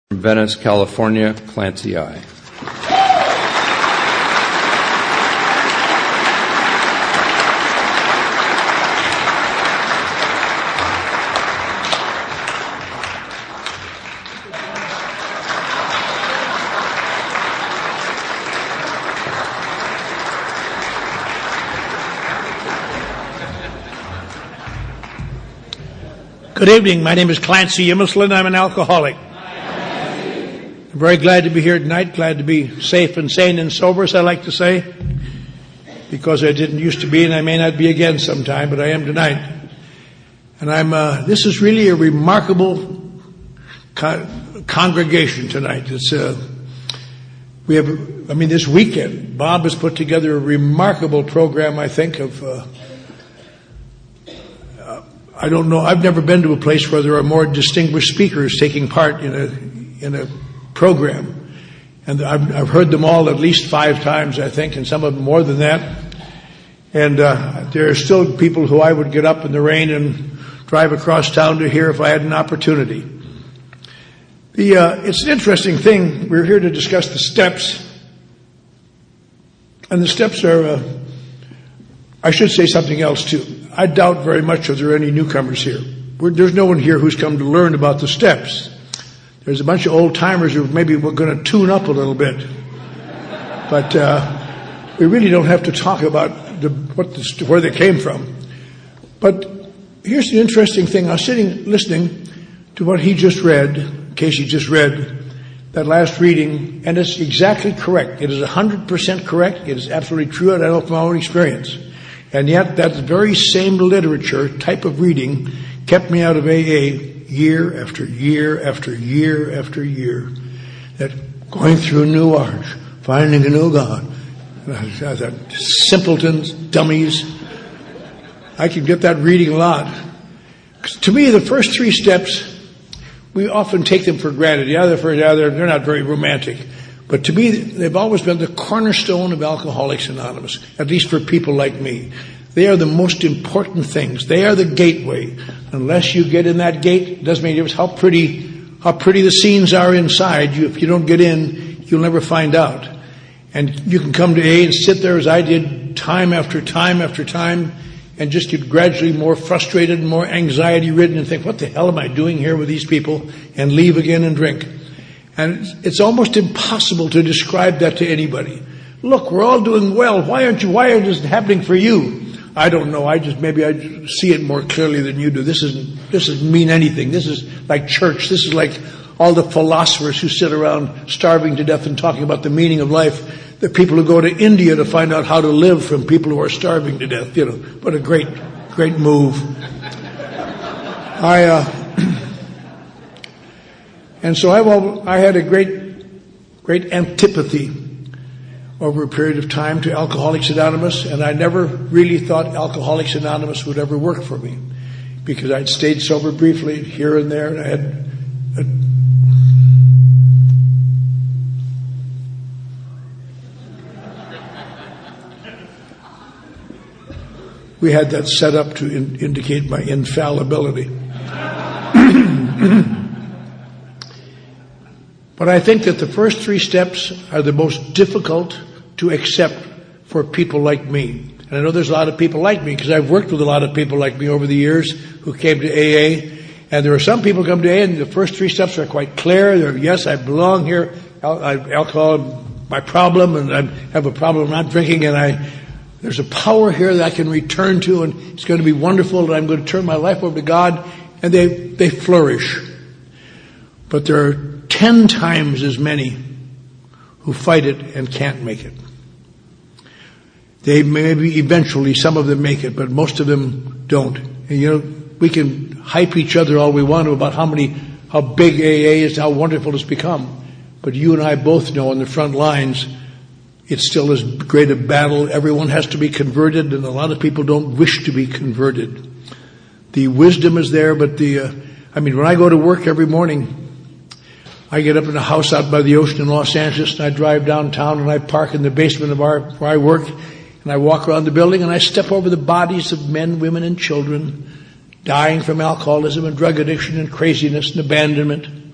From Venice, California, Clancy I. Good evening. My name is Clancy Imislund. I'm an alcoholic. I'm very glad to be here tonight. Glad to be safe and sane and sober, as I like to say, because I didn't used to be, and I may not be again sometime, but I am tonight. And this is really a remarkable congregation tonight. This weekend, Bob has put together a remarkable program, I think, I don't know. I've never been to a place where there are more distinguished speakers taking part in a program, and I've heard them all at least 5 times, I think, and some of them more than that. And there are still people who I would get up in the rain and drive across town to hear if I had an opportunity. It's an interesting thing. We're here to discuss the steps, and the steps are. I should say something else too. I doubt very much if there are any newcomers here. There's no one here who's come to learn about the steps. There's a bunch of old-timers who maybe we're going to tune up a little bit. But we really don't have to talk about where they came from. But here's the interesting thing. I was sitting listening to what he just read, Casey just read, that last reading, and it's exactly correct. It is 100% correct. It is absolutely true, and I know from my own experience. And yet that very same literature, type of reading, kept me out of AA year after year after year after year. That going through a new arch, finding a new God. Simpletons, dummies. I can get that reading a lot. To me, the first 3 steps, we often take them for granted. They're not very romantic. But to me, they've always been the cornerstone of Alcoholics Anonymous, at least for people like me. They are the most important things. They are the gateway. Unless you get in that gate, it doesn't make any difference how pretty the scenes are inside. If you don't get in, you'll never find out. And you can come to AA and sit there as I did time after time after time and just get gradually more frustrated and more anxiety-ridden and think, what the hell am I doing here with these people? And leave again and drink. And it's almost impossible to describe that to anybody. Look, we're all doing well. Why isn't it happening for you? I don't know. Maybe I see it more clearly than you do. This doesn't mean anything. This is like church. This is like all the philosophers who sit around starving to death and talking about the meaning of life. The people who go to India to find out how to live from people who are starving to death. What a great move. And so I had a great antipathy over a period of time to Alcoholics Anonymous, and I never really thought Alcoholics Anonymous would ever work for me, because I'd stayed sober briefly here and there, and I had we had that set up to indicate my infallibility. But I think that the first 3 steps are the most difficult to accept for people like me. And I know there's a lot of people like me, because I've worked with a lot of people like me over the years who came to AA. And there are some people who come to AA and the first 3 steps are quite clear. Yes, I belong here. Alcohol, my problem, and I have a problem not drinking, and there's a power here that I can return to, and it's going to be wonderful, and I'm going to turn my life over to God, and they flourish. But there are 10 times as many who fight it and can't make it. They maybe eventually, some of them make it, but most of them don't. And we can hype each other all we want to about how big AA is, how wonderful it's become. But you and I both know on the front lines, it's still as great a battle. Everyone has to be converted, and a lot of people don't wish to be converted. The wisdom is there, but when I go to work every morning, I get up in a house out by the ocean in Los Angeles, and I drive downtown, and I park in the basement of where I work, and I walk around the building, and I step over the bodies of men, women, and children dying from alcoholism and drug addiction and craziness and abandonment.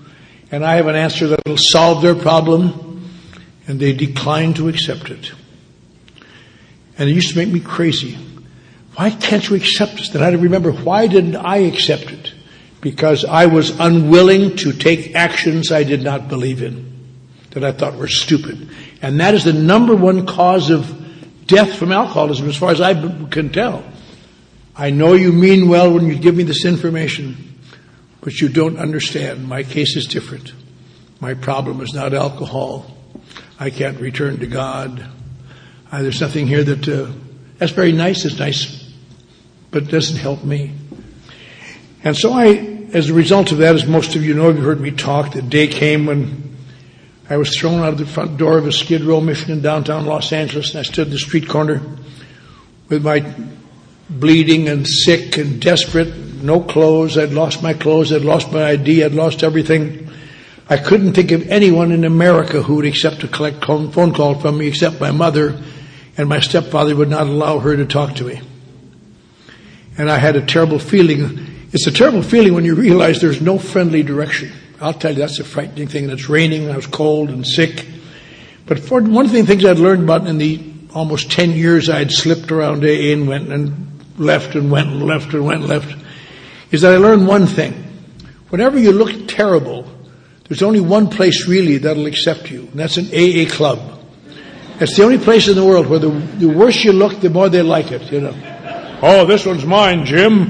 and I have an answer that will solve their problem, and they decline to accept it. And it used to make me crazy. Why can't you accept this? Then I had to remember, why didn't I accept it? Because I was unwilling to take actions I did not believe in, that I thought were stupid. And that is the number one cause of death from alcoholism, as far as I can tell. I know you mean well when you give me this information, but you don't understand. My case is different. My problem is not alcohol. I can't return to God. There's nothing here that's very nice, it's nice, but it doesn't help me. And so as a result of that, as most of you know, you've heard me talk, the day came when I was thrown out of the front door of a Skid Row mission in downtown Los Angeles, and I stood in the street corner with my bleeding and sick and desperate, no clothes. I'd lost my clothes, I'd lost my ID, I'd lost everything. I couldn't think of anyone in America who would accept a phone call from me except my mother, and my stepfather would not allow her to talk to me. And I had a terrible feeling. It's a terrible feeling when you realize there's no friendly direction. I'll tell you, that's a frightening thing. And it's raining, and I was cold and sick. But one of the things I'd learned about in the almost 10 years I'd slipped around AA and went and left and went and left and went and left, is that I learned one thing. Whenever you look terrible, there's only one place really that'll accept you, and that's an AA club. That's the only place in the world where the worse you look, the more they like it, you know. Oh, this one's mine, Jim.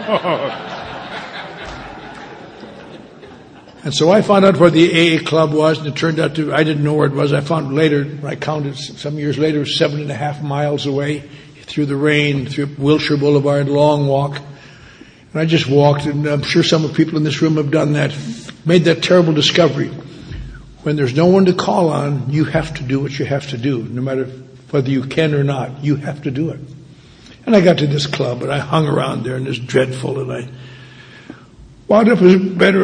And so I found out where the AA club was, and it turned out I didn't know where it was. I found later, I counted some years later, 7.5 miles away, through the rain, through Wilshire Boulevard, long walk. And I just walked, and I'm sure some of the people in this room have done that, made that terrible discovery. When there's no one to call on, you have to do what you have to do, no matter whether you can or not. You have to do it. And I got to this club, and I hung around there, and it was dreadful, and I wound up as better.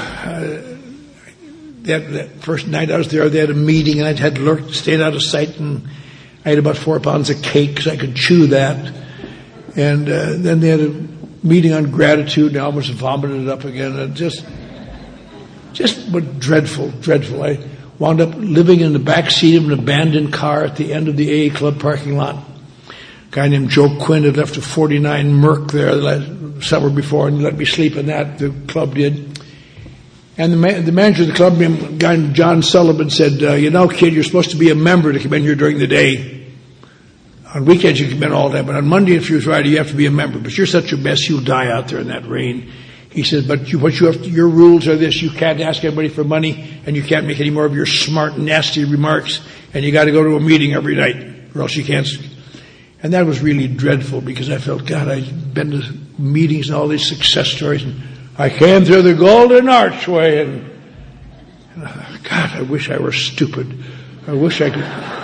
That first night I was there, they had a meeting, and I had stayed out of sight, and I ate about 4 pounds of cake because I could chew that. And then they had a meeting on gratitude, and I almost vomited it up again. And just but dreadful. I wound up living in the back seat of an abandoned car at the end of the AA club parking lot. A guy named Joe Quinn had left a 49 Merc there the summer before and let me sleep in that. The club did. And the manager of the club, a guy named John Sullivan, said, you know, kid, you're supposed to be a member to come in here during the day. On weekends you can come in all day, but on Monday and Friday you have to be a member. But you're such a mess, you'll die out there in that rain. He said, but your rules are this: you can't ask anybody for money, and you can't make any more of your smart, nasty remarks, and you got to go to a meeting every night, or else you can't. And that was really dreadful, because I felt, God, I'd been to meetings and all these success stories, and I came through the Golden Archway, and God, I wish I were stupid. I wish I could.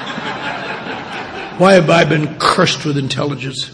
Why have I been cursed with intelligence?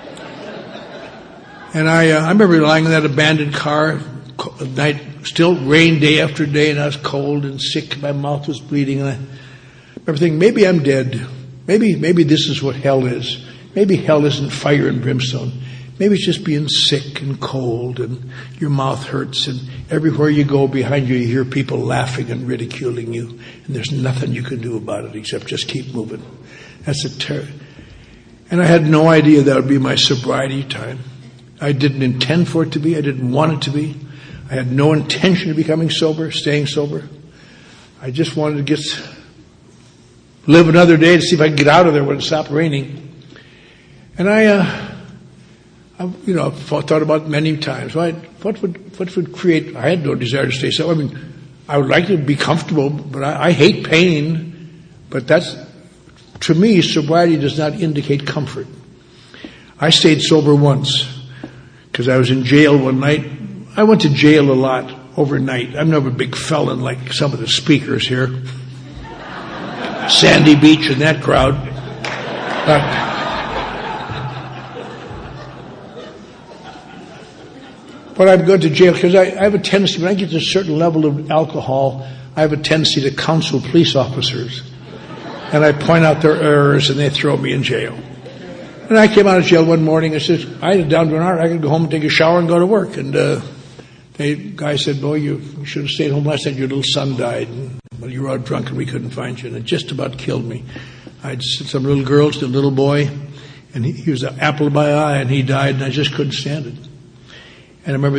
And I remember lying in that abandoned car at night, still rain day after day, and I was cold and sick. My mouth was bleeding, and I remember thinking, maybe I'm dead. Maybe this is what hell is. Maybe hell isn't fire and brimstone. Maybe it's just being sick and cold, and your mouth hurts, and everywhere you go behind you, you hear people laughing and ridiculing you, and there's nothing you can do about it except just keep moving. That's a terror. And I had no idea that would be my sobriety time. I didn't intend for it to be. I didn't want it to be. I had no intention of becoming sober, staying sober. I just wanted to live another day to see if I could get out of there when it stopped raining. And I thought about it many times. What would create? I had no desire to stay sober. I mean, I would like to be comfortable, but I hate pain. But to me, sobriety does not indicate comfort. I stayed sober once because I was in jail one night. I went to jail a lot overnight. I'm never a big felon like some of the speakers here. Sandy Beach and that crowd. But I've gone to jail because I have a tendency, when I get to a certain level of alcohol, I have a tendency to counsel police officers. And I point out their errors, and they throw me in jail. And I came out of jail one morning and said, I had it down to an hour. I could go home and take a shower and go to work. And The guy said, boy, you should have stayed home last night. Your little son died. Well, you were out drunk and we couldn't find you. And it just about killed me. I had some little girls, a little boy, and he was the apple of my eye, and he died, and I just couldn't stand it. And I remember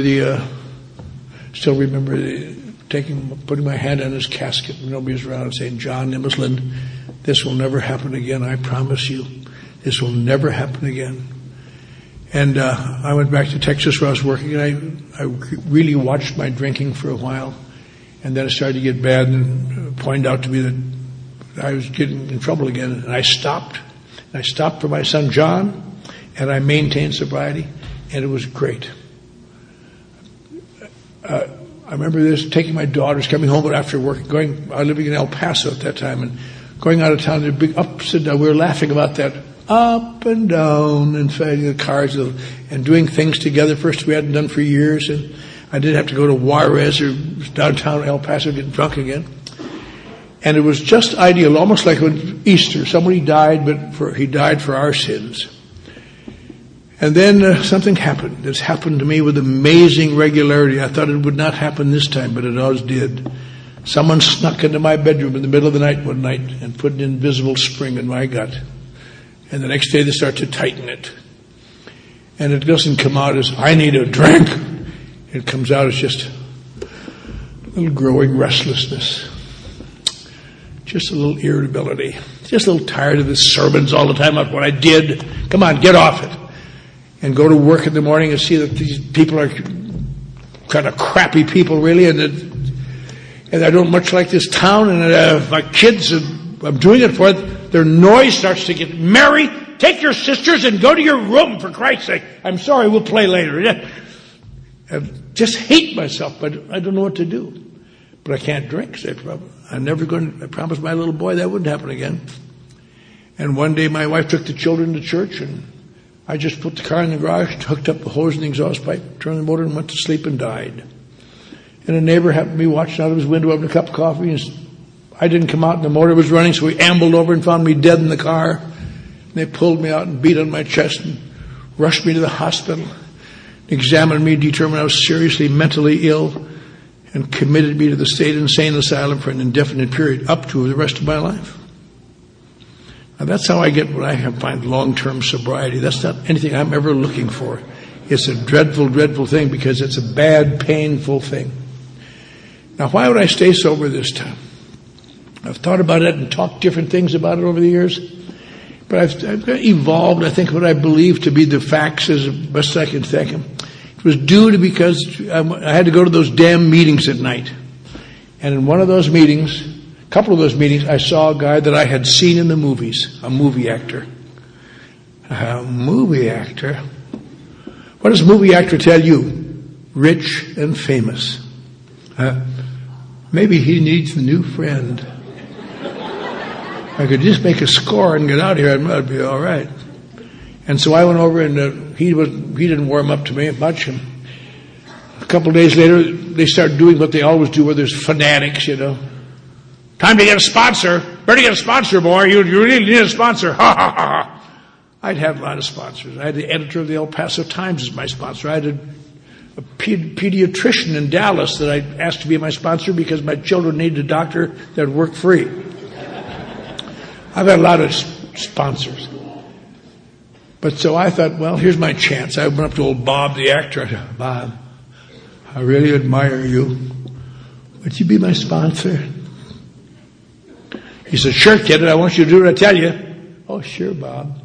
putting my hand on his casket when nobody was around and saying, John Immelslund, this will never happen again. I promise you. This will never happen again. And I went back to Texas where I was working, and I really watched my drinking for a while. And then it started to get bad and pointed out to me that I was getting in trouble again. And I stopped. I stopped for my son John, and I maintained sobriety, and it was great. I remember this, taking my daughters, coming home after work, I was living in El Paso at that time, and going out of town, there were big ups and downs. We were laughing about that. Up and down, and fighting the cars and doing things together. First we hadn't done for years, and I didn't have to go to Juarez or downtown El Paso getting drunk again. And it was just ideal, almost like when Easter. Somebody died, but he died for our sins. And then something happened. It's happened to me with amazing regularity. I thought it would not happen this time, but it always did. Someone snuck into my bedroom in the middle of the night one night and put an invisible spring in my gut. And the next day they start to tighten it. And it doesn't come out as, I need a drink. It comes out as just a little growing restlessness. Just a little irritability. Just a little tired of the sermons all the time about what I did. Come on, get off it. And go to work in the morning and see that these people are kind of crappy people, really. And I don't much like this town. And my kids, I'm doing it for it. Their noise starts to get, Mary, take your sisters and go to your room, for Christ's sake. I'm sorry, we'll play later. I just hate myself, but I don't know what to do. But I can't drink. I promised my little boy that wouldn't happen again. And one day my wife took the children to church, and I just put the car in the garage, hooked up the hose and the exhaust pipe, turned the motor, and went to sleep and died. And a neighbor happened to be watching out of his window, having a cup of coffee, and I didn't come out and the motor was running, so he ambled over and found me dead in the car. And they pulled me out and beat on my chest and rushed me to the hospital, examined me, determined I was seriously mentally ill, and committed me to the state insane asylum for an indefinite period, up to the rest of my life. Now that's how I get what I find long-term sobriety. That's not anything I'm ever looking for. It's a dreadful, dreadful thing because it's a bad, painful thing. Now why would I stay sober this time? I've thought about it and talked different things about it over the years. But I've evolved, I think, what I believe to be the facts as best I can think them. It was due to because I had to go to those damn meetings at night. And in one of those meetings, a couple of those meetings, I saw a guy that I had seen in the movies, a movie actor. A movie actor? What does a movie actor tell you? Rich and famous. Maybe he needs a new friend. I could just make a score and get out of here, and I'd be all right. And so I went over, and he didn't warm up to me much. And a couple of days later, they started doing what they always do, where there's fanatics, Time to get a sponsor. Better get a sponsor, boy. You really need a sponsor. Ha, ha, ha. I'd had a lot of sponsors. I had the editor of the El Paso Times as my sponsor. I had a pediatrician in Dallas that I asked to be my sponsor because my children needed a doctor that would work free. I've had a lot of sponsors. But so I thought, well, here's my chance. I went up to old Bob, the actor. I said, Bob, I really admire you. Would you be my sponsor? He said, sure, kid, I want you to do what I tell you. Oh, sure, Bob.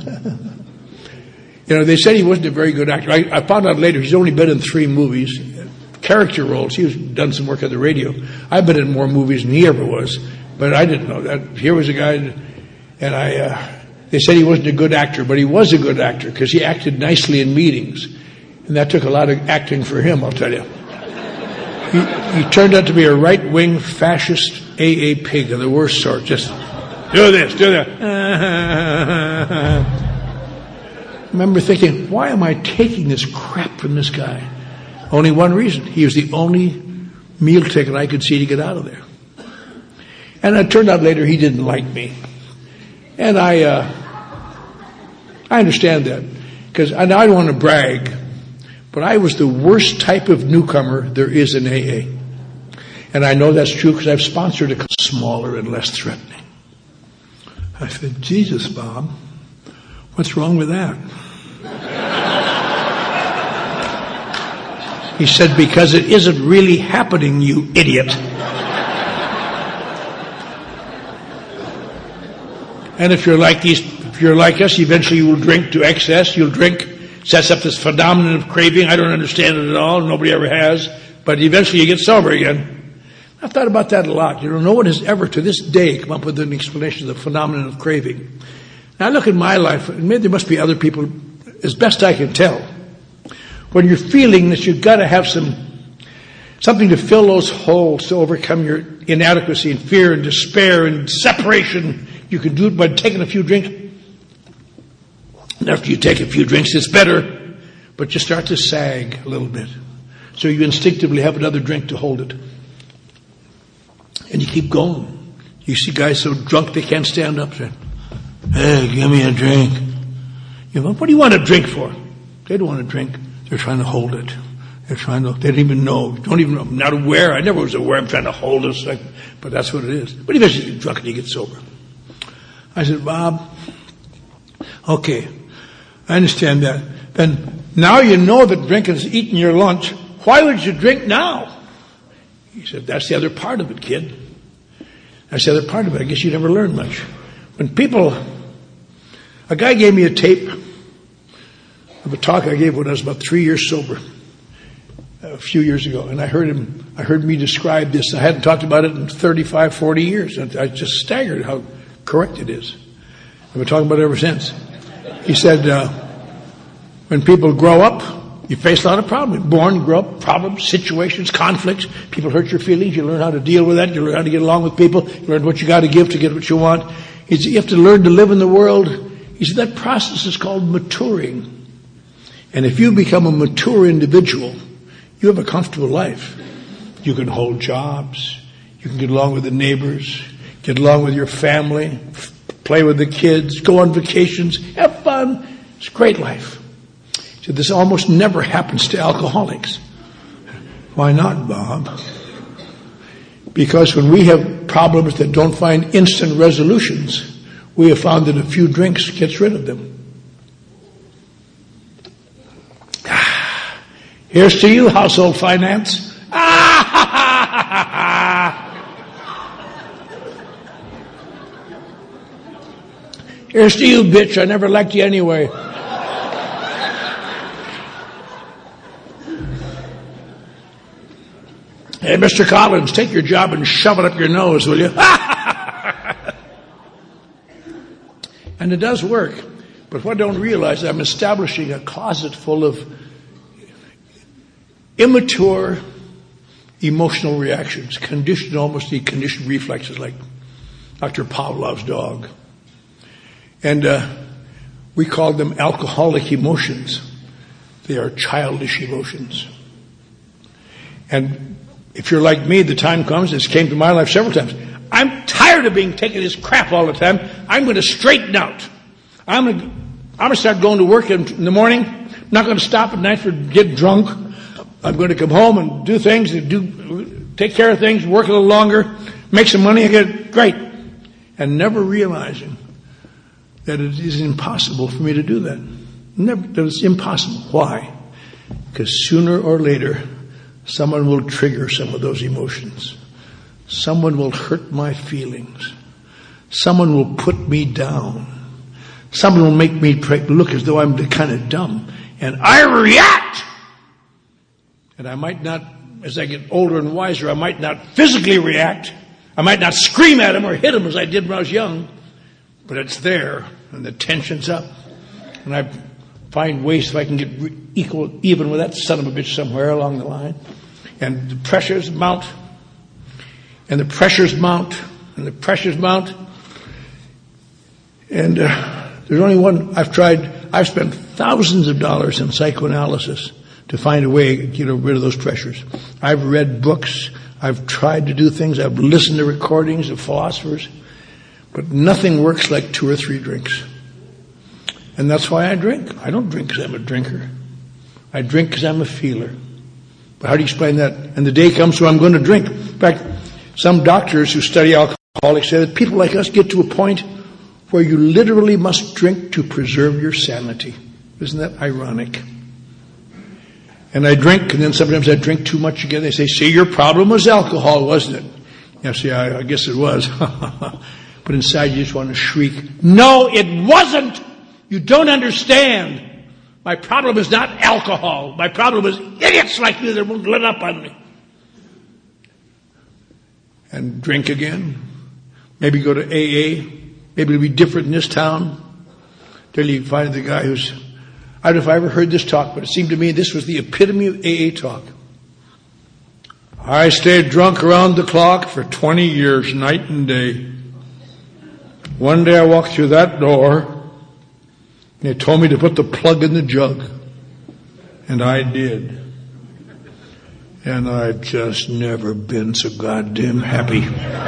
They said he wasn't a very good actor. I found out later he's only been in 3 movies, character roles. He's done some work on the radio. I've been in more movies than he ever was. But I didn't know that. Here was a guy, and they said he wasn't a good actor, but he was a good actor because he acted nicely in meetings. And that took a lot of acting for him, I'll tell you. He turned out to be a right-wing fascist AA pig of the worst sort. Just do this, do that. I remember thinking, why am I taking this crap from this guy? Only one reason. He was the only meal ticket I could see to get out of there. And it turned out later he didn't like me. And I understand that. Because I don't want to brag, But I was the worst type of newcomer there is in AA. And I know that's true because I've sponsored a smaller and less threatening. I said, Jesus, Bob, what's wrong with that? He said, because it isn't really happening, you idiot. And if you're like us, eventually you will drink to excess. You'll drink, sets up this phenomenon of craving. I don't understand it at all. Nobody ever has. But eventually you get sober again. I've thought about that a lot. No one has ever to this day come up with an explanation of the phenomenon of craving. Now I look at my life, and maybe there must be other people, as best I can tell. When you're feeling that you've got to have something to fill those holes to overcome your inadequacy and fear and despair and separation, you can do it by taking a few drinks. And after you take a few drinks, it's better, but you start to sag a little bit. So you instinctively have another drink to hold it. And you keep going. You see guys so drunk they can't stand up. Saying, hey, give me a drink. What do you want a drink for? They don't want a drink. They're trying to hold it. They don't even know. I'm not aware. I never was aware I'm trying to hold this thing. But that's what it is. But eventually you get drunk and you get sober. I said, Bob, okay, I understand that. Then now you know that drinking is eating your lunch. Why would you drink now? He said, that's the other part of it, kid. That's the other part of it. I guess you never learned much. When a guy gave me a tape of a talk I gave when I was about 3 years sober, a few years ago, and I heard me describe this. I hadn't talked about it in 35, 40 years. And I just staggered how correct it is. I've been talking about it ever since. He said, when people grow up, you face a lot of problems. Born, you grow up, problems, situations, conflicts. People hurt your feelings. You learn how to deal with that. You learn how to get along with people. You learn what you got to give to get what you want. You have to learn to live in the world. He said that process is called maturing. And if you become a mature individual, you have a comfortable life. You can hold jobs. You can get along with the neighbors, get along with your family, play with the kids, go on vacations, have fun. It's a great life. So this almost never happens to alcoholics. Why not, Bob? Because when we have problems that don't find instant resolutions, we have found that a few drinks gets rid of them. Here's to you, household finance. Here's to you, bitch. I never liked you anyway. Hey, Mr. Collins, take your job and shove it up your nose, will you? And it does work. But what I don't realize, I'm establishing a closet full of immature emotional reactions, almost conditioned reflexes like Dr. Pavlov's dog. And we call them alcoholic emotions. They are childish emotions. And if you're like me, the time comes, this came to my life several times, I'm tired of being taken this crap all the time. I'm going to straighten out. I'm going to start going to work in the morning. I'm not going to stop at night for get drunk. I'm going to come home and do things, take care of things, work a little longer, make some money again. Great. And never realizing that it is impossible for me to do that. That it's impossible. Why? Because sooner or later, someone will trigger some of those emotions. Someone will hurt my feelings. Someone will put me down. Someone will make me look as though I'm kind of dumb. And I react! And I might not, as I get older and wiser, I might not physically react. I might not scream at him or hit him as I did when I was young. But it's there, and the tension's up. And I find ways if I can get even with that son of a bitch somewhere along the line. And the pressures mount. And the pressures mount. And the pressures mount. And there's only one I've spent thousands of dollars in psychoanalysis to find a way to get rid of those pressures. I've read books. I've tried to do things. I've listened to recordings of philosophers. But nothing works like 2 or 3 drinks. And that's why I drink. I don't drink because I'm a drinker. I drink because I'm a feeler. But how do you explain that? And the day comes when I'm going to drink. In fact, some doctors who study alcoholics say that people like us get to a point where you literally must drink to preserve your sanity. Isn't that ironic? And I drink, and then sometimes I drink too much again. They say, see, your problem was alcohol, wasn't it? Yeah, see, I guess it was. But inside you just want to shriek, no, it wasn't! You don't understand. My problem is not alcohol. My problem is idiots like you that won't let up on me. And drink again. Maybe go to AA. Maybe it'll be different in this town. Till you find the guy who's... I don't know if I ever heard this talk, but it seemed to me this was the epitome of AA talk. I stayed drunk around the clock for 20 years, night and day. One day I walked through that door, and they told me to put the plug in the jug. And I did. And I've just never been so goddamn happy.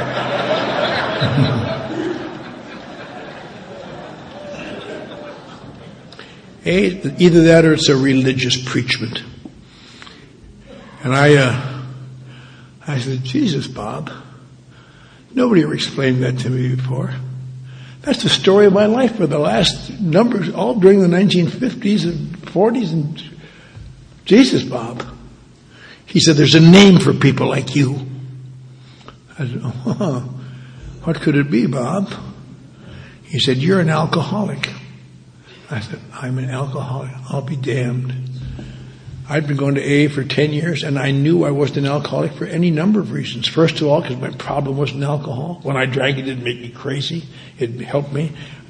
Either that or it's a religious preachment. And I said, Jesus, Bob, nobody ever explained that to me before. That's the story of my life for the last numbers, all during the 1950s and 40s. And Jesus, Bob. He said, there's a name for people like you. I said, oh, what could it be, Bob? He said, you're an alcoholic. I said, I'm an alcoholic. I'll be damned. I'd been going to AA for 10 years, and I knew I wasn't an alcoholic for any number of reasons. First of all, because my problem wasn't alcohol. When I drank, it didn't make me crazy. It helped me.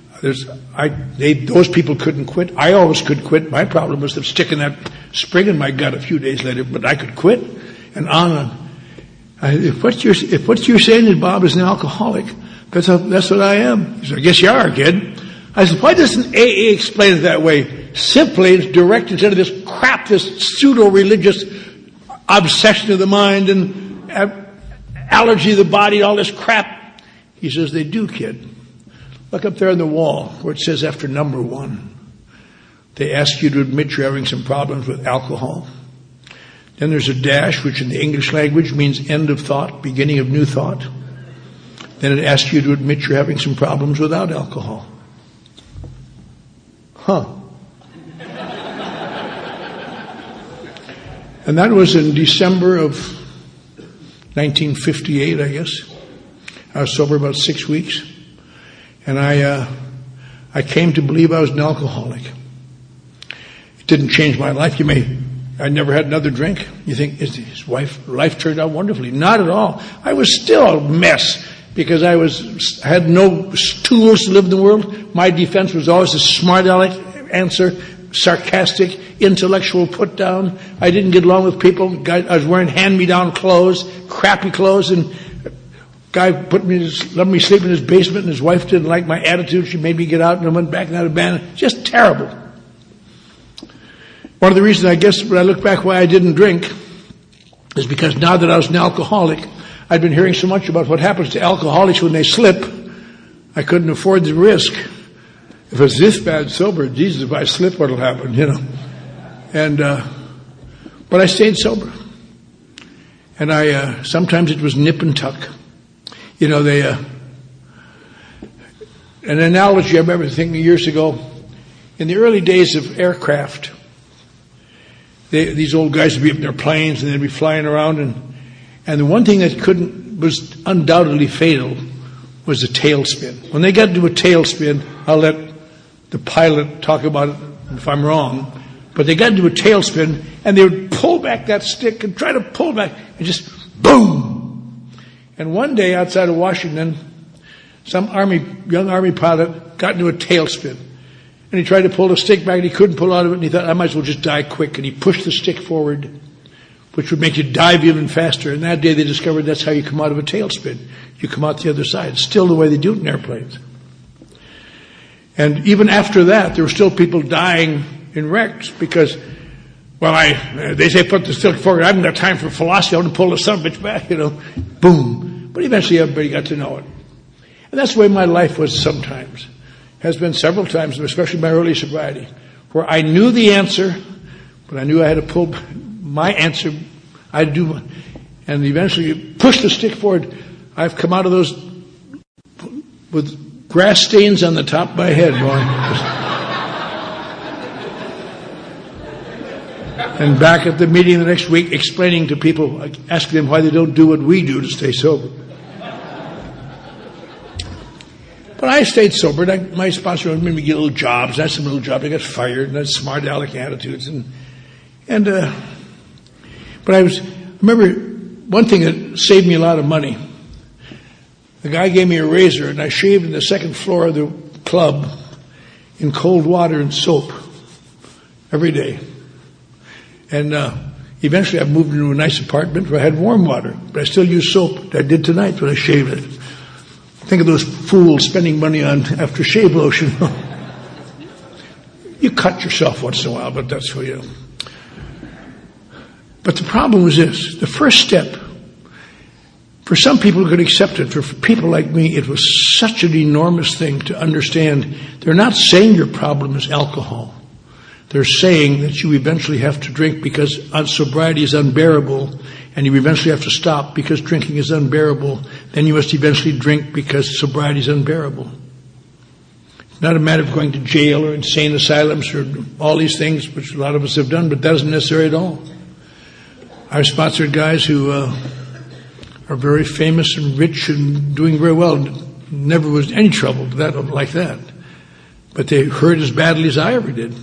Those people couldn't quit. I always could quit. My problem was sticking that spring in my gut a few days later, but I could quit. And on. If what you're saying is Bob is an alcoholic, that's what I am. He said, I guess you are, kid. I said, why doesn't AA explain it that way? Simply, it's direct instead of this crap, this pseudo-religious obsession of the mind and allergy of the body, all this crap. He says, they do, kid. Look up there on the wall where it says after number 1. They ask you to admit you're having some problems with alcohol. Then there's a dash, which in the English language means end of thought, beginning of new thought. Then it asks you to admit you're having some problems without alcohol. Huh. And that was in December of 1958, I guess. I was sober about 6 weeks. And I came to believe I was an alcoholic. It didn't change my life. I never had another drink. You think, his life turned out wonderfully. Not at all. I was still a mess because I had no tools to live in the world. My defense was always a smart aleck answer, sarcastic, intellectual put down. I didn't get along with people. I was wearing hand-me-down clothes, crappy clothes, and guy let me sleep in his basement, and his wife didn't like my attitude. She made me get out, and I went back and out of band. Just terrible. One of the reasons, I guess, when I look back why I didn't drink is because now that I was an alcoholic, I'd been hearing so much about what happens to alcoholics when they slip. I couldn't afford the risk. If it's this bad sober, Jesus, if I slip, what'll happen, And, but I stayed sober. And sometimes it was nip and tuck. An analogy I remember thinking years ago, in the early days of aircraft, these old guys would be up in their planes and they'd be flying around, and the one thing that was undoubtedly fatal was a tailspin. When they got into a tailspin, I'll let the pilot talk about it if I'm wrong, but they got into a tailspin and they would pull back that stick and try to pull back and just boom. And one day outside of Washington, some young army pilot got into a tailspin. And he tried to pull the stick back and he couldn't pull out of it, and he thought, I might as well just die quick. And he pushed the stick forward, which would make you dive even faster. And that day they discovered that's how you come out of a tailspin. You come out the other side. It's still the way they do it in airplanes. And even after that, there were still people dying in wrecks because, they say put the stick forward. I haven't got time for philosophy. I want to pull the son of a bitch back, Boom. But eventually everybody got to know it. And that's the way my life was sometimes. Has been several times, especially my early sobriety, where I knew the answer, But I knew I had to pull my answer. I had to do, and eventually push the stick forward. I've come out of those with grass stains on the top of my head, boy. And back at the meeting the next week, explaining to people, asking them why they don't do what we do to stay sober. But I stayed sober. My sponsor made me get little jobs. I had some little jobs. I got fired, and I had smart aleck attitudes. But I remember one thing that saved me a lot of money. The guy gave me a razor, and I shaved in the second floor of the club in cold water and soap every day. And eventually I moved into a nice apartment where I had warm water, but I still use soap. I did tonight when I shaved it. Think of those fools spending money on aftershave lotion. You cut yourself once in a while, but that's what you know. But the problem was this. The first step, for some people who could accept it, for people like me, it was such an enormous thing to understand. They're not saying your problem is alcohol. They're saying that you eventually have to drink because sobriety is unbearable, and you eventually have to stop because drinking is unbearable. Then you must eventually drink because sobriety is unbearable. It's not a matter of going to jail or insane asylums or all these things, which a lot of us have done, but that isn't necessary at all. I've sponsored guys who are very famous and rich and doing very well. Never was any trouble like that. But they hurt as badly as I ever did.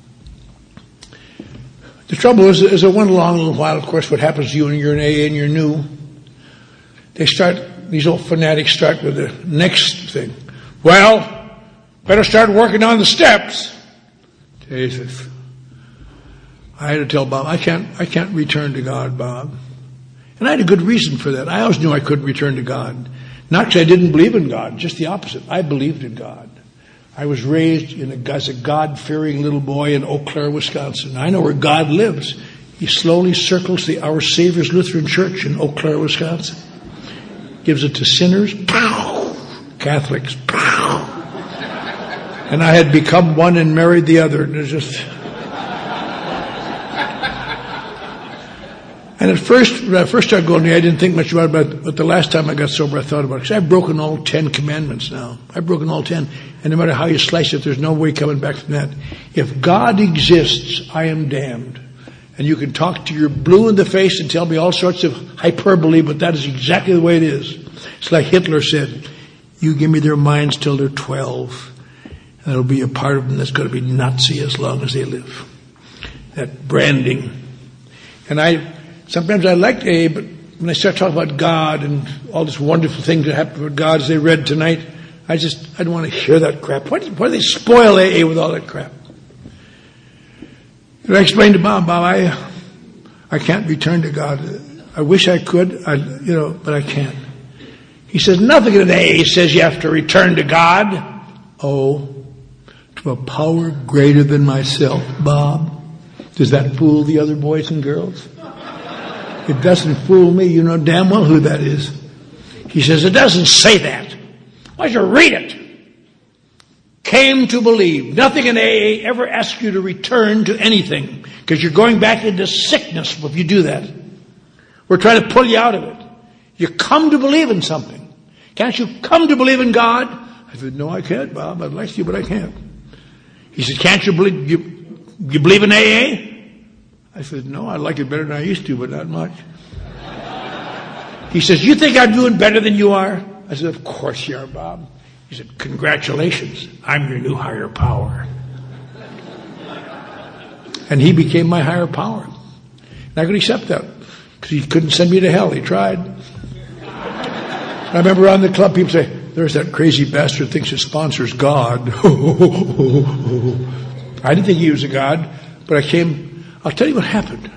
The trouble is, as I went along a little while, of course, what happens to you when you're in AA and you're new, these old fanatics start with the next thing. Well, better start working on the steps. Jesus. I had to tell Bob, I can't return to God, Bob. And I had a good reason for that. I always knew I couldn't return to God. Not because I didn't believe in God, just the opposite. I believed in God. I was raised as a God-fearing little boy in Eau Claire, Wisconsin. I know where God lives. He slowly circles the Our Savior's Lutheran Church in Eau Claire, Wisconsin. Gives it to sinners, pow! Catholics, pow! And I had become one and married the other. And it was just... And at first, when I first started going there, I didn't think much about it, but the last time I got sober, I thought about it. Because I've broken all 10 commandments now. I've broken all 10. And no matter how you slice it, there's no way coming back from that. If God exists, I am damned. And you can talk to your blue in the face and tell me all sorts of hyperbole, but that is exactly the way it is. It's like Hitler said, you give me their minds till they're 12. And it'll be a part of them that's going to be Nazi as long as they live. That branding. And sometimes I liked AA, but when I start talking about God and all this wonderful things that happen with God as they read tonight, I don't want to hear that crap. Why do they spoil AA with all that crap? And I explained to Bob, I can't return to God. I wish I could, but I can't. He says, nothing in AA says you have to return to God. Oh, to a power greater than myself, Bob. Does that fool the other boys and girls? It doesn't fool me. You know damn well who that is. He says, it doesn't say that. Why don't you read it? Came to believe. Nothing in AA ever asks you to return to anything, because you're going back into sickness if you do that. We're trying to pull you out of it. You come to believe in something. Can't you come to believe in God? I said, no, I can't, Bob. I'd like to, but I can't. He said, can't you believe, you believe in AA? I said, no, I like it better than I used to, but not much. He says, you think I'm doing better than you are? I said, of course you are, Bob. He said, congratulations, I'm your new higher power. And he became my higher power. And I could accept that, because he couldn't send me to hell. He tried. I remember around the club, people say, there's that crazy bastard thinks his sponsor's God. I didn't think he was a God, but I'll tell you what happened.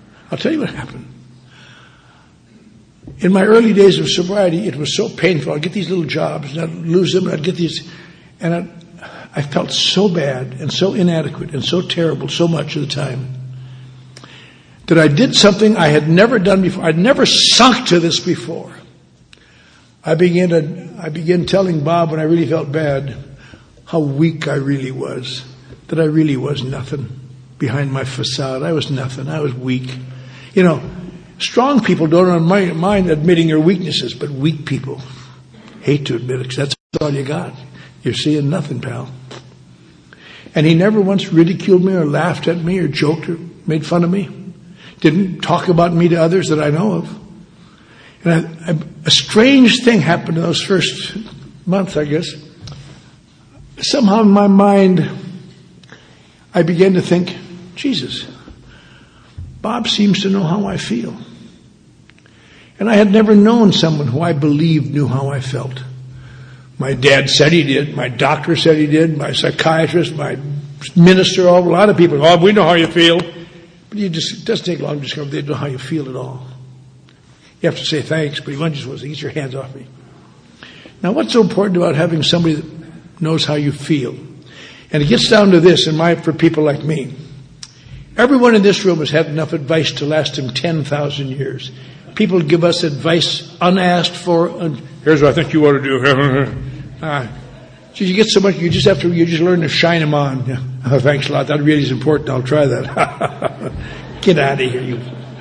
In my early days of sobriety, it was so painful. I'd get these little jobs, and I'd lose them, and I'd get these, and I felt so bad and so inadequate and so terrible so much of the time that I did something I had never done before. I'd never sunk to this before. I began telling Bob when I really felt bad how weak I really was, that I really was nothing. behind my facade. I was nothing. I was weak. You know, strong people don't mind admitting their weaknesses, but weak people hate to admit it because that's all you got. You're seeing nothing, pal. And he never once ridiculed me or laughed at me or joked or made fun of me. Didn't talk about me to others that I know of. And a strange thing happened in those first months, I guess. Somehow in my mind, I began to think, Jesus, Bob seems to know how I feel. And I had never known someone who I believed knew how I felt. My dad said he did. My doctor said he did. My psychiatrist, my minister, a lot of people. Oh, we know how you feel. But it doesn't take long to discover they don't know how you feel at all. You have to say thanks, but he just wants to get your hands off me. Now, what's so important about having somebody that knows how you feel? And it gets down to this, for people like me. Everyone in this room has had enough advice to last him 10,000 years. People give us advice unasked for. Here's what I think you ought to do. You get so much, you just learn to shine them on. Yeah. Oh, thanks a lot. That really is important. I'll try that. Get out of here, you.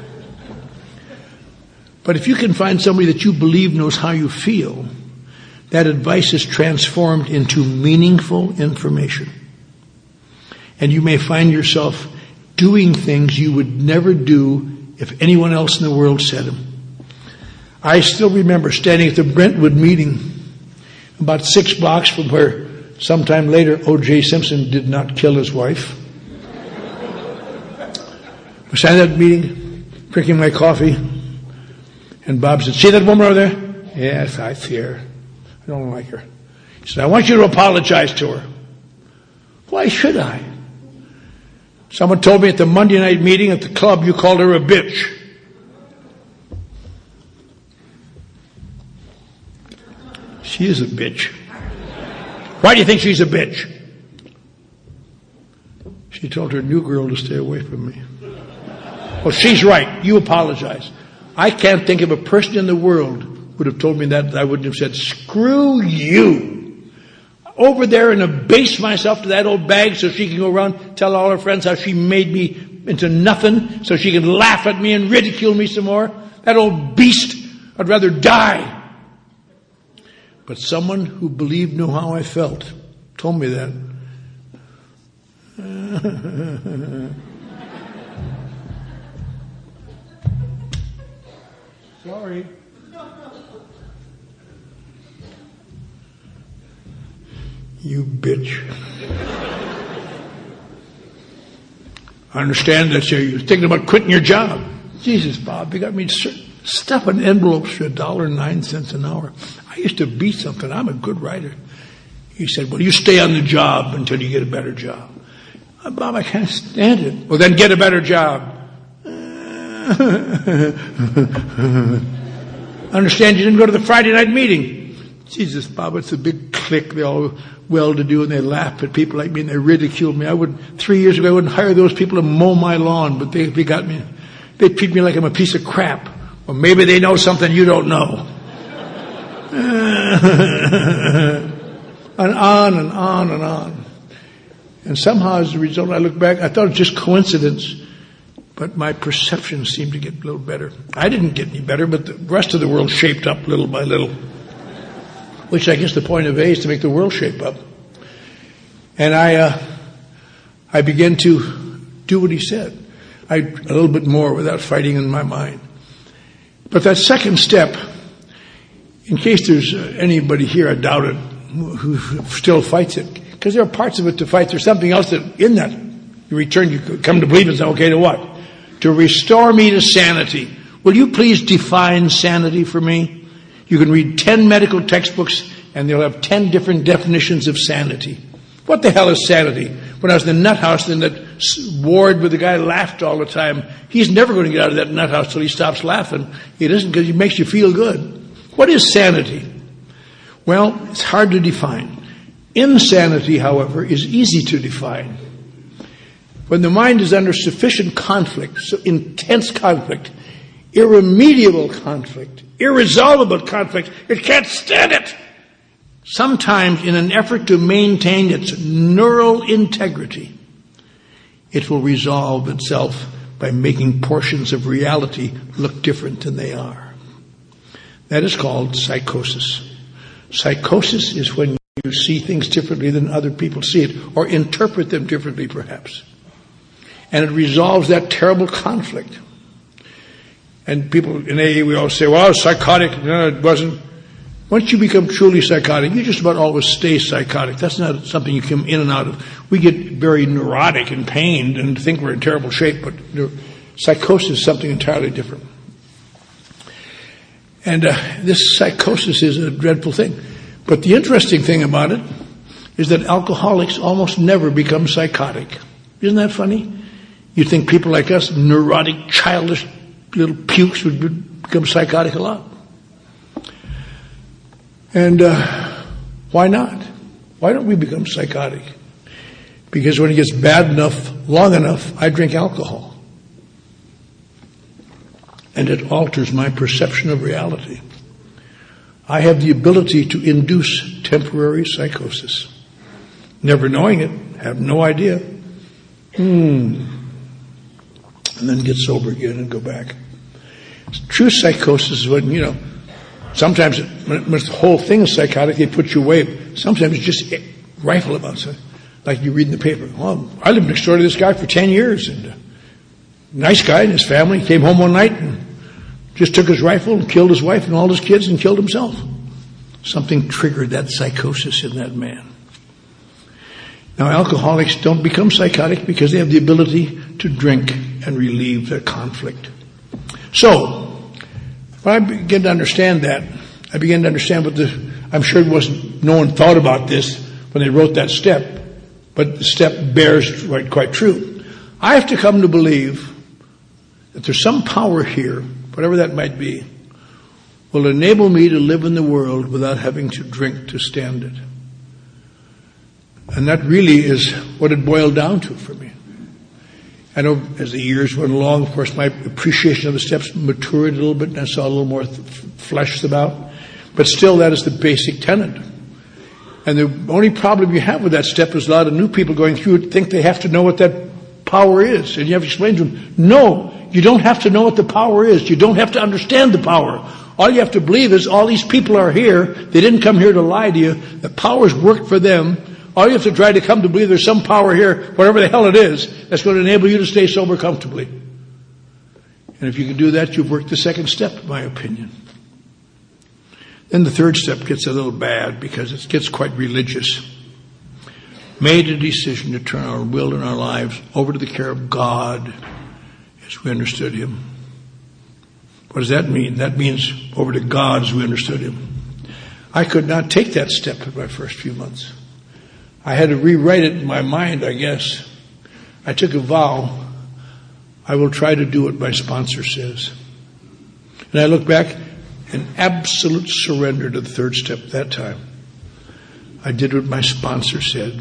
But if you can find somebody that you believe knows how you feel, that advice is transformed into meaningful information. And you may find yourself doing things you would never do if anyone else in the world said them. I still remember standing at the Brentwood meeting about 6 blocks from where sometime later O.J. Simpson did not kill his wife. I sat at that meeting, drinking my coffee, and Bob said, "See that woman over there?" "Yes, I see her. I don't like her." He said, "I want you to apologize to her." "Why should I?" "Someone told me at the Monday night meeting at the club you called her a bitch." She is a bitch. "Why do you think she's a bitch?" She told her new girl to stay away from me. "Well, she's right. You apologize." I can't think of a person in the world would have told me that I wouldn't have said, "Screw you." Over there and abase myself to that old bag so she can go around, tell all her friends how she made me into nothing so she can laugh at me and ridicule me some more. That old beast. I'd rather die. But someone who believed knew how I felt told me that. Sorry. You bitch. I understand that you're thinking about quitting your job. Jesus, Bob, you got me stuffing envelopes for $1.09 an hour. I used to be something. I'm a good writer. He said, "Well, you stay on the job until you get a better job." "Bob, I can't stand it." "Well, then get a better job." "I understand you didn't go to the Friday night meeting." Jesus, Bob, it's a big clique. They all well-to-do, and they laugh at people like me, and they ridicule me. 3 years ago, I wouldn't hire those people to mow my lawn, but they got me. They treat me like I'm a piece of crap. Well, maybe they know something you don't know. And on and on and on. And somehow, as a result, I look back, I thought it was just coincidence, but my perception seemed to get a little better. I didn't get any better, but the rest of the world shaped up little by little. Which I guess the point of A is to make the world shape up. And I began to do what he said. A little bit more without fighting in my mind. But that second step, in case there's anybody here, I doubt it, who still fights it, because there are parts of it to fight. There's something else that in that you come to believe it's okay to what? To restore me to sanity. Will you please define sanity for me? You can read 10 medical textbooks and they'll have 10 different definitions of sanity. What the hell is sanity? When I was in the nut house in that ward where the guy laughed all the time, he's never going to get out of that nut house till he stops laughing. It isn't because it makes you feel good. What is sanity? Well, it's hard to define. Insanity, however, is easy to define. When the mind is under sufficient conflict, so intense conflict, irremediable conflict, irresolvable conflict, it can't stand it. Sometimes in an effort to maintain its neural integrity, it will resolve itself by making portions of reality look different than they are. That is called psychosis. Psychosis is when you see things differently than other people see it, or interpret them differently perhaps. And it resolves that terrible conflict. And people in AA, we always say, well, I was psychotic. No, it wasn't. Once you become truly psychotic, you just about always stay psychotic. That's not something you come in and out of. We get very neurotic and pained and think we're in terrible shape, but psychosis is something entirely different. And this psychosis is a dreadful thing. But the interesting thing about it is that alcoholics almost never become psychotic. Isn't that funny? You'd think people like us, neurotic, childish little pukes, would become psychotic a lot. And why not? Why don't we become psychotic? Because when it gets bad enough, long enough, I drink alcohol. And it alters my perception of reality. I have the ability to induce temporary psychosis. Never knowing it, have no idea. And then get sober again and go back. True psychosis is when, sometimes when the whole thing is psychotic, they put you away. Sometimes it's just rifle about something. Like you read in the paper. Well, I lived next door to this guy for 10 years. And nice guy and his family came home one night and just took his rifle and killed his wife and all his kids and killed himself. Something triggered that psychosis in that man. Now, alcoholics don't become psychotic because they have the ability to drink and relieve their conflict. So, when I began to understand that, I began to understand I'm sure no one thought about this when they wrote that step, but the step bears quite true. I have to come to believe that there's some power here, whatever that might be, will enable me to live in the world without having to drink to stand it. And that really is what it boiled down to for me. I know as the years went along, of course, my appreciation of the steps matured a little bit, and I saw a little more fleshed about. But still, that is the basic tenet. And the only problem you have with that step is a lot of new people going through it think they have to know what that power is. And you have to explain to them, no, you don't have to know what the power is. You don't have to understand the power. All you have to believe is all these people are here. They didn't come here to lie to you. The power's worked for them. All you have to try to come to believe there's some power here, whatever the hell it is, that's going to enable you to stay sober comfortably. And if you can do that, you've worked the second step, in my opinion. Then the third step gets a little bad because it gets quite religious. Made a decision to turn our will and our lives over to the care of God as we understood Him. What does that mean? That means over to God as we understood Him. I could not take that step in my first few months. I had to rewrite it in my mind, I guess. I took a vow. I will try to do what my sponsor says. And I look back, an absolute surrender to the third step that time. I did what my sponsor said.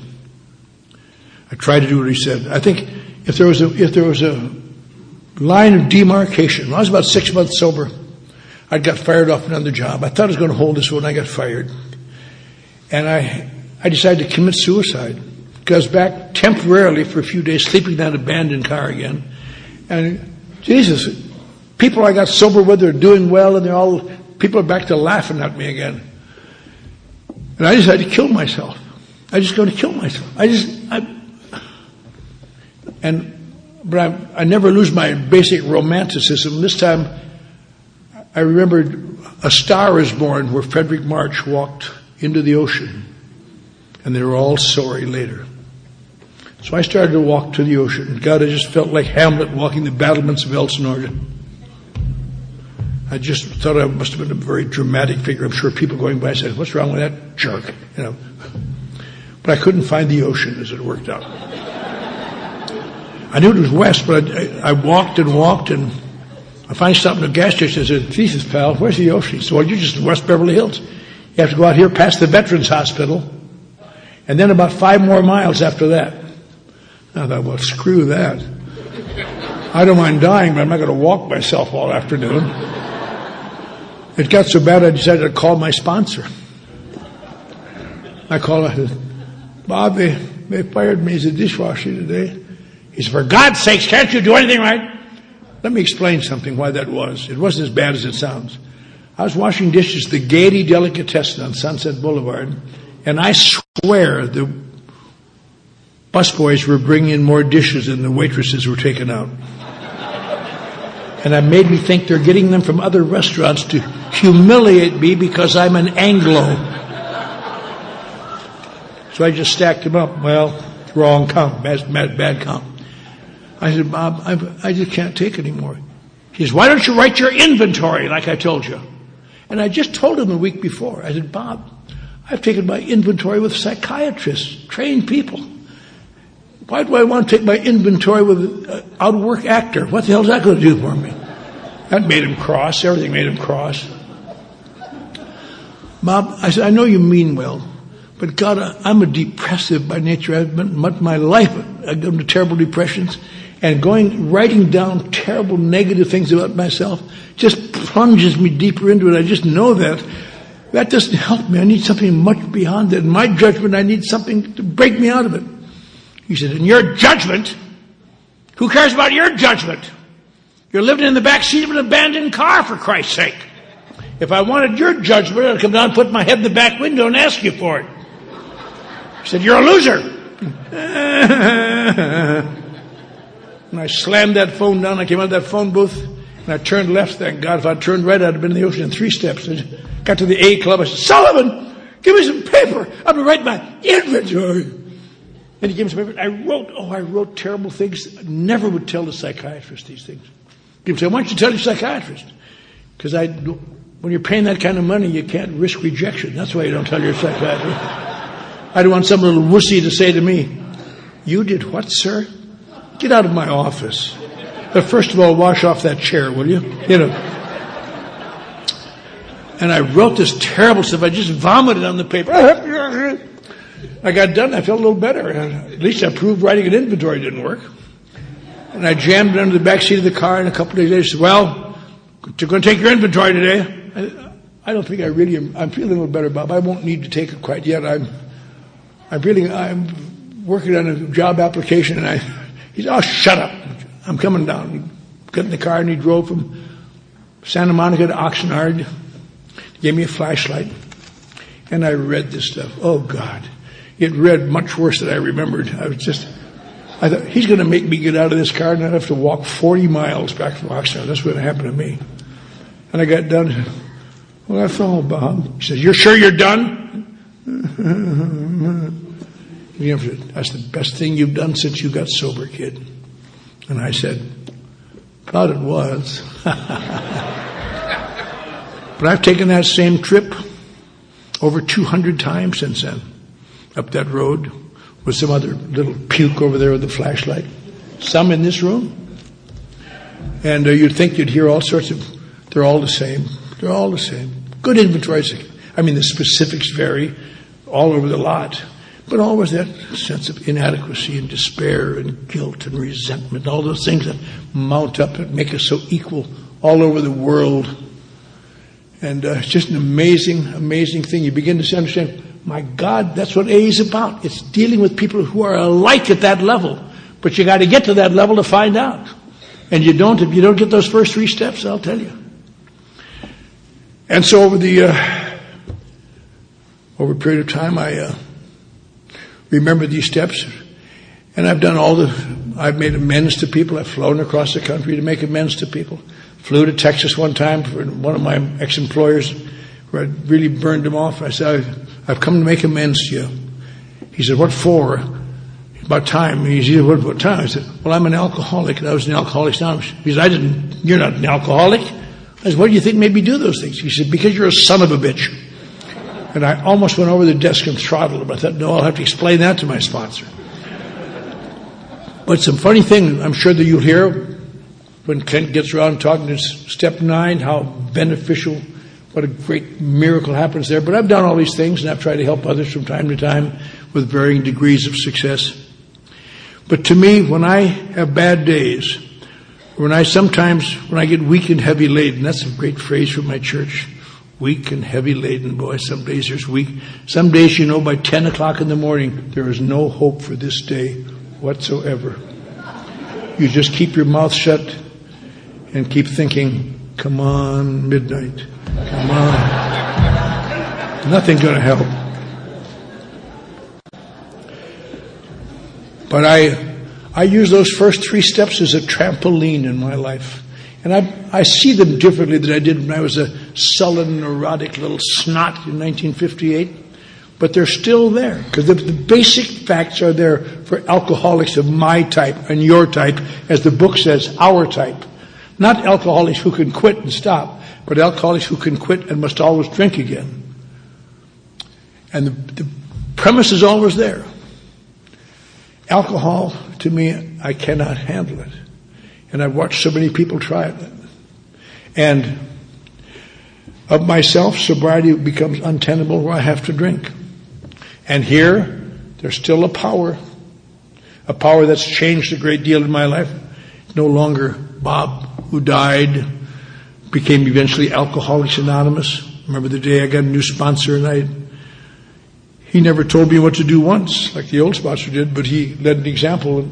I tried to do what he said. I think if there was a line of demarcation, when I was about 6 months sober, I got fired off another job. I thought I was going to hold this one. I got fired. And I decided to commit suicide. I was back temporarily for a few days, sleeping in that abandoned car again. And Jesus, people I got sober with are doing well, and people are back to laughing at me again. And I decided to kill myself. I just going to kill myself. But I never lose my basic romanticism. This time, I remembered A Star Is Born, where Frederick March walked into the ocean. And they were all sorry later. So I started to walk to the ocean. God, I just felt like Hamlet walking the battlements of Elsinore. I just thought I must have been a very dramatic figure. I'm sure people going by said, what's wrong with that jerk? But I couldn't find the ocean as it worked out. I knew it was west, but I walked, and I finally stopped at a gas station and said, Jesus, pal, where's the ocean? He said, well, you're just in West Beverly Hills. You have to go out here past the Veterans Hospital. And then about 5 more miles after that. I thought, well, screw that. I don't mind dying, but I'm not going to walk myself all afternoon. It got so bad I decided to call my sponsor. I called him. I said, Bob, they fired me as a dishwasher today. He said, for God's sakes, can't you do anything right? Let me explain something why that was. It wasn't as bad as it sounds. I was washing dishes at the Gaiety Delicatessen on Sunset Boulevard, and I swear the busboys were bringing in more dishes than the waitresses were taking out. And that made me think they're getting them from other restaurants to humiliate me because I'm an Anglo. So I just stacked them up. Well, wrong count, bad count. I said, Bob, I just can't take anymore. He says, why don't you write your inventory like I told you? And I just told him a week before. I said, Bob, I've taken my inventory with psychiatrists, trained people. Why do I want to take my inventory with an out-of-work actor? What the hell is that going to do for me? That made him cross. Everything made him cross. Bob, I said, I know you mean well, but God, I'm a depressive by nature. I've been much my life. I've gone to terrible depressions. And writing down terrible negative things about myself just plunges me deeper into it. I just know that. That doesn't help me. I need something much beyond that. In my judgment, I need something to break me out of it. He said, in your judgment? Who cares about your judgment? You're living in the back seat of an abandoned car, for Christ's sake. If I wanted your judgment, I'd come down and put my head in the back window and ask you for it. He said, you're a loser. And I slammed that phone down. I came out of that phone booth, and I turned left. Thank God. If I'd turned right, I'd have been in the ocean in 3 steps. I got to the A Club. I said, Sullivan, give me some paper. I'm going to write my inventory. And he gave me some paper. I wrote terrible things. I never would tell the psychiatrist these things. People say, why don't you tell your psychiatrist? Because when you're paying that kind of money, you can't risk rejection. That's why you don't tell your psychiatrist. I don't want some little wussy to say to me, you did what, sir? Get out of my office. But first of all, wash off that chair, will you? You know. And I wrote this terrible stuff. I just vomited on the paper. I got done. I felt a little better. At least I proved writing an inventory didn't work. And I jammed it under the back seat of the car, and a couple of days later, I said, well, you're going to take your inventory today. I don't think I really am. I'm feeling a little better, Bob. I won't need to take it quite yet. I'm working on a job application, and he said, oh, shut up. I'm coming down. He got in the car, and he drove from Santa Monica to Oxnard. He gave me a flashlight, and I read this stuff. Oh, God. It read much worse than I remembered. I thought, he's going to make me get out of this car, and I have to walk 40 miles back from Oxnard. That's what happened to me. And I got done. Well, that's all, Bob. He says, you're sure you're done? That's the best thing you've done since you got sober, kid. And I said, thought it was. But I've taken that same trip over 200 times since then, up that road with some other little puke over there with the flashlight. Some in this room. And you'd think you'd hear all sorts of, they're all the same. They're all the same. Good inventories. I mean, the specifics vary all over the lot. But always that sense of inadequacy and despair and guilt and resentment, all those things that mount up and make us so equal all over the world. And it's just an amazing, amazing thing. You begin to understand, my God, that's what A is about. It's dealing with people who are alike at that level. But you got to get to that level to find out. And if you don't get those first 3 steps, I'll tell you. And so over a period of time, I remember these steps, and I've made amends to people. I've flown across the country to make amends to people. Flew to Texas one time for one of my ex-employers where I really burned him off. I said, I've come to make amends to you. He said, what for? About time. He said, what time? I said, well, I'm an alcoholic, and I was in Alcoholics Anonymous. He said, you're not an alcoholic. I said, what do you think made me do those things? He said, because you're a son of a bitch. And I almost went over the desk and throttled him. I thought, no, I'll have to explain that to my sponsor. But some funny thing, I'm sure that you'll hear when Kent gets around talking to step 9, how beneficial, what a great miracle happens there. But I've done all these things, and I've tried to help others from time to time with varying degrees of success. But to me, when I have bad days, when I get weak and heavy laden, that's a great phrase from my church. Weak and heavy laden, boy. Some days there's weak. Some days, by 10 o'clock in the morning, there is no hope for this day whatsoever. You just keep your mouth shut and keep thinking, come on, midnight. Come on. Nothing's going to help. But I use those first 3 steps as a trampoline in my life. And I see them differently than I did when I was a sullen, neurotic little snot in 1958. But they're still there, because the basic facts are there for alcoholics of my type and your type, as the book says, our type. Not alcoholics who can quit and stop, but alcoholics who can quit and must always drink again. And the premise is always there. Alcohol, to me, I cannot handle it. And I've watched so many people try it. And of myself, sobriety becomes untenable where I have to drink. And here, there's still a power that's changed a great deal in my life. No longer Bob, who died, became eventually Alcoholics Anonymous. Remember the day I got a new sponsor, and he never told me what to do once, like the old sponsor did, but he led an example.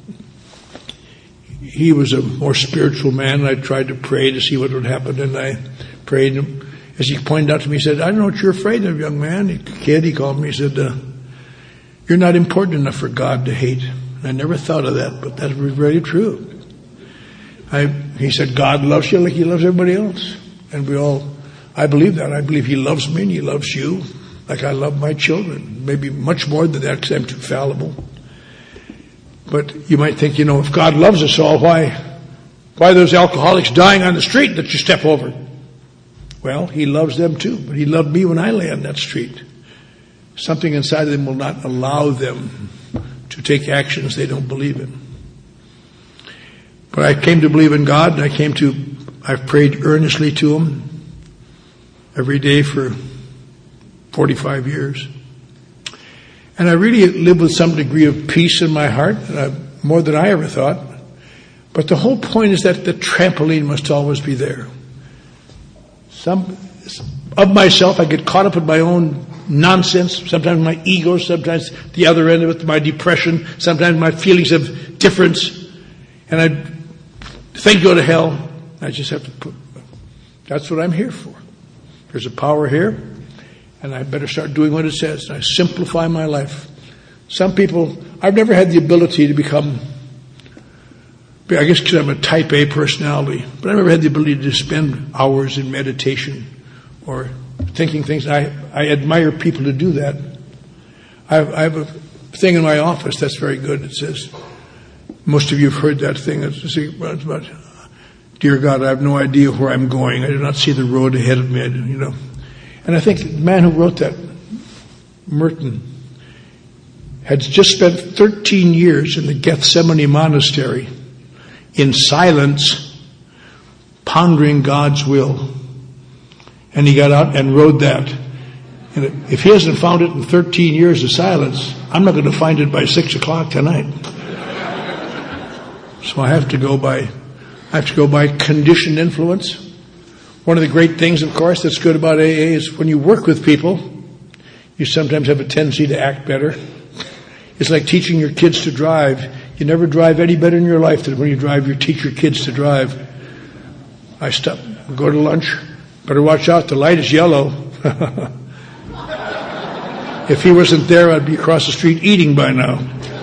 He was a more spiritual man, and I tried to pray to see what would happen, and I prayed. As he pointed out to me, he said, I don't know what you're afraid of, young man. He called me, he said, you're not important enough for God to hate. And I never thought of that, but that was very true. He said, God loves you like he loves everybody else. And I believe that. I believe he loves me and he loves you like I love my children. Maybe much more than that, because I'm too fallible. But you might think, if God loves us all, why are those alcoholics dying on the street that you step over? Well, he loves them too, but he loved me when I lay on that street. Something inside of them will not allow them to take actions they don't believe in. But I came to believe in God, and I've prayed earnestly to him every day for 45 years. And I really live with some degree of peace in my heart, more than I ever thought. But the whole point is that the trampoline must always be there. Of myself, I get caught up in my own nonsense, sometimes my ego, sometimes the other end of it, my depression, sometimes my feelings of difference. And I think go to hell. I just have to that's what I'm here for. There's a power here, and I better start doing what it says. I simplify my life. Some people, I've never had the ability to become, I guess because I'm a type A personality, but I've never had the ability to spend hours in meditation or thinking things. I admire people to do that. I have a thing in my office that's very good. It says, most of you have heard that thing. It's about, dear God, I have no idea where I'm going. I do not see the road ahead of me. And I think the man who wrote that, Merton, had just spent 13 years in the Gethsemane monastery in silence, pondering God's will. And he got out and wrote that. And if he hasn't found it in 13 years of silence, I'm not going to find it by 6 o'clock tonight. So I have to go by conditioned influence. One of the great things, of course, that's good about AA is when you work with people, you sometimes have a tendency to act better. It's like teaching your kids to drive. You never drive any better in your life than when you teach your kids to drive. I stop, go to lunch. Better watch out, the light is yellow. If he wasn't there, I'd be across the street eating by now.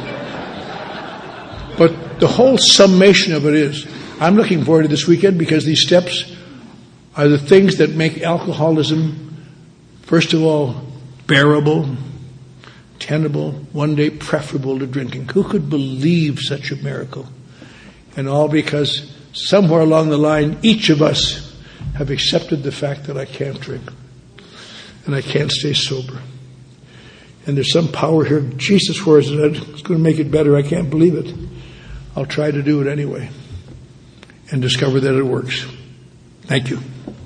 But the whole summation of it is, I'm looking forward to this weekend because these steps are the things that make alcoholism, first of all, bearable, tenable, one day preferable to drinking. Who could believe such a miracle? And all because somewhere along the line, each of us have accepted the fact that I can't drink and I can't stay sober. And there's some power here. Jesus, where is it? It's going to make it better. I can't believe it. I'll try to do it anyway and discover that it works. Thank you.